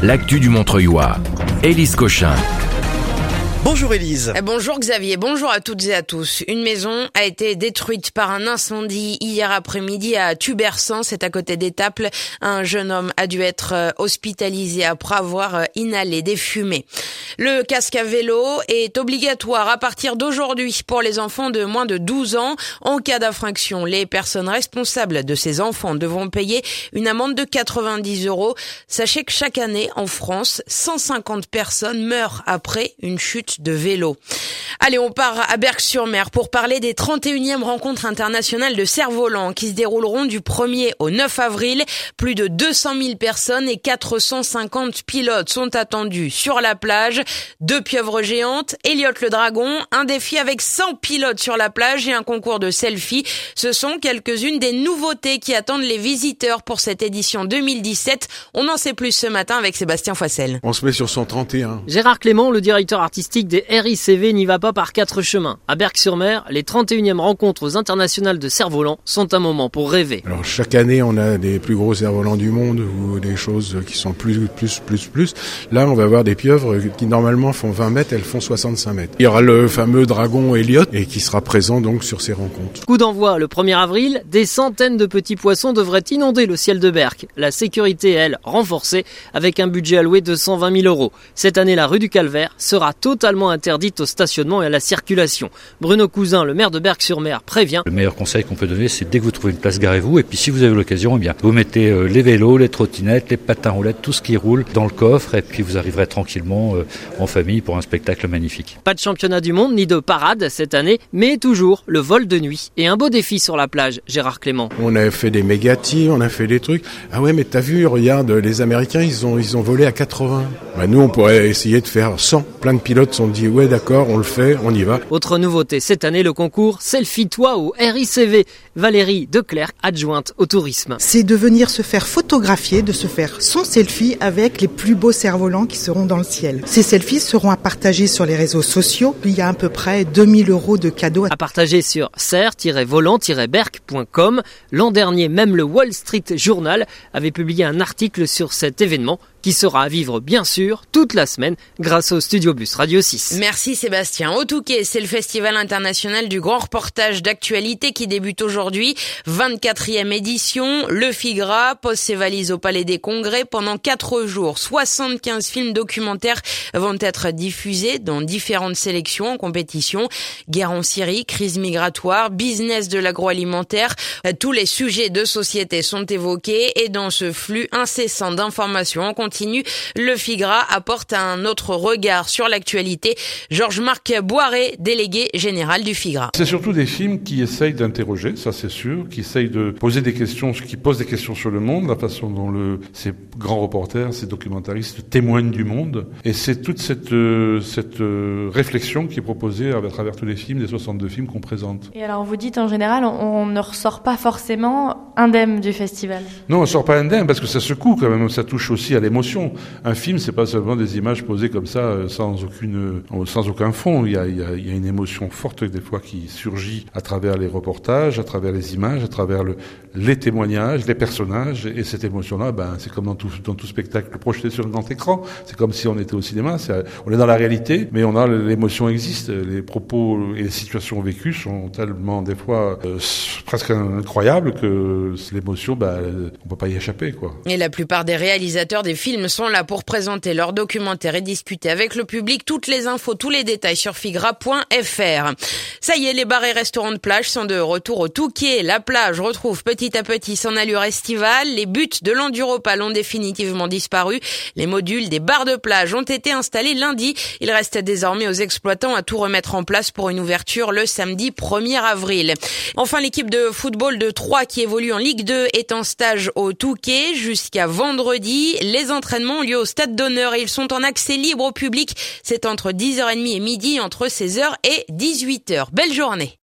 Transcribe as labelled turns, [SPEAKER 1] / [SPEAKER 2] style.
[SPEAKER 1] l'actu du Montreuilois. Élise Cochin.
[SPEAKER 2] Bonjour Élise.
[SPEAKER 3] Bonjour Xavier, bonjour à toutes et à tous. Une maison a été détruite par un incendie hier après-midi à Tubersan, c'est à côté d'Étaples. Un jeune homme a dû être hospitalisé après avoir inhalé des fumées. Le casque à vélo est obligatoire à partir d'aujourd'hui pour les enfants de moins de 12 ans. En cas d'infraction, les personnes responsables de ces enfants devront payer une amende de 90 €. Sachez que chaque année en France, 150 personnes meurent après une chute de vélo. Allez, on part à Berck-sur-Mer pour parler des 31e rencontres internationales de cerfs-volants qui se dérouleront du 1er au 9 avril. Plus de 200 000 personnes et 450 pilotes sont attendus sur la plage. 2 pieuvres géantes, Elliot le dragon, un défi avec 100 pilotes sur la plage et un concours de selfies. Ce sont quelques-unes des nouveautés qui attendent les visiteurs pour cette édition 2017. On en sait plus ce matin avec Sébastien Foissel.
[SPEAKER 4] On se met sur son 31.
[SPEAKER 5] Gérard Clément, le directeur artistique des RICV, n'y va pas par 4 chemins. À Berck-sur-Mer, les 31e rencontres internationales de cerfs-volants sont un moment pour rêver.
[SPEAKER 4] Alors chaque année, on a des plus gros cerfs-volants du monde ou des choses qui sont plus. Là, on va avoir des pieuvres qui normalement font 20 mètres, elles font 65 mètres. Il y aura le fameux dragon Elliot et qui sera présent donc sur ces rencontres.
[SPEAKER 5] Coup d'envoi le 1er avril, des centaines de petits poissons devraient inonder le ciel de Berck. La sécurité, elle, renforcée avec un budget alloué de 120 000 €. Cette année, la rue du Calvaire sera totalement interdite au stationnement et à la circulation. Bruno Cousin, le maire de Berck-sur-Mer, prévient.
[SPEAKER 6] Le meilleur conseil qu'on peut donner, c'est dès que vous trouvez une place, garez-vous. Et puis si vous avez l'occasion, vous mettez les vélos, les trottinettes, les patins roulettes, tout ce qui roule dans le coffre. Et puis vous arriverez tranquillement en famille pour un spectacle magnifique.
[SPEAKER 5] Pas de championnat du monde ni de parade cette année, mais toujours le vol de nuit. Et un beau défi sur la plage, Gérard Clément.
[SPEAKER 4] On a fait des méga-tirs, on a fait des trucs. Ah ouais, mais t'as vu, regarde, les Américains, ils ont volé à 80. Nous, on pourrait essayer de faire 100. Plein de pilotes se sont dit, ouais d'accord, on le fait, on y va.
[SPEAKER 5] Autre nouveauté cette année, le concours Selfie-toi au RICV. Valérie Declercq, adjointe au tourisme.
[SPEAKER 7] C'est de venir se faire photographier, de se faire son selfie avec les plus beaux cerfs-volants qui seront dans le ciel. Ces selfies seront à partager sur les réseaux sociaux. Il y a à peu près 2000 € de cadeaux.
[SPEAKER 5] À partager sur cerf-volant-berck.com. L'an dernier, même le Wall Street Journal avait publié un article sur cet événement qui sera à vivre bien sûr toute la semaine grâce au Studio Bus Radio 6.
[SPEAKER 3] Merci Sébastien. Au Touquet, c'est le Festival international du grand reportage d'actualité qui débute aujourd'hui. 24e édition. Le Figra pose ses valises au Palais des Congrès. Pendant 4 jours, 75 films documentaires vont être diffusés dans différentes sélections en compétition. Guerre en Syrie, crise migratoire, business de l'agroalimentaire. Tous les sujets de société sont évoqués et dans ce flux incessant d'informations en continu, le Figra apporte un autre regard sur l'actualité. Georges-Marc Boiret, délégué général du Figra.
[SPEAKER 8] C'est surtout des films qui essayent d'interroger, ça c'est sûr, qui essayent de poser des questions, qui posent des questions sur le monde, la façon dont ces grands reporters, ces documentaristes témoignent du monde. Et c'est toute cette réflexion qui est proposée à travers tous les films, les 62 films qu'on présente.
[SPEAKER 9] Et alors vous dites en général, on ne ressort pas forcément indemne du festival.
[SPEAKER 8] Non, on ne sort pas indemne parce que ça secoue quand même, ça touche aussi à l'émotion. Un film, c'est pas seulement des images posées comme ça, sans aucun fond. Il y a une émotion forte des fois qui surgit à travers les reportages, à travers les images, à travers les témoignages, les personnages. Et cette émotion-là, c'est comme dans tout spectacle projeté sur le grand écran. C'est comme si on était au cinéma. On est dans la réalité, mais l'émotion existe. Les propos et les situations vécues sont tellement des fois presque incroyables que l'émotion, on peut pas y échapper, quoi.
[SPEAKER 3] Et la plupart des réalisateurs des films sont là pour présenter leurs documentaires et discuter avec le public. Toutes les infos, tous les détails sur figra.fr. Ça y est, les bars et restaurants de plage sont de retour au Touquet. La plage retrouve petit à petit son allure estivale. Les buts de l'Enduropal ont définitivement disparu. Les modules des bars de plage ont été installés lundi. Il reste désormais aux exploitants à tout remettre en place pour une ouverture le samedi 1er avril. Enfin, l'équipe de football de Troyes qui évolue en Ligue 2 est en stage au Touquet jusqu'à vendredi. Les entraînements ont lieu au Stade d'Honneur et ils sont en accès libre au public. C'est entre 10h30 et midi, entre 16h et 18h. Belle journée.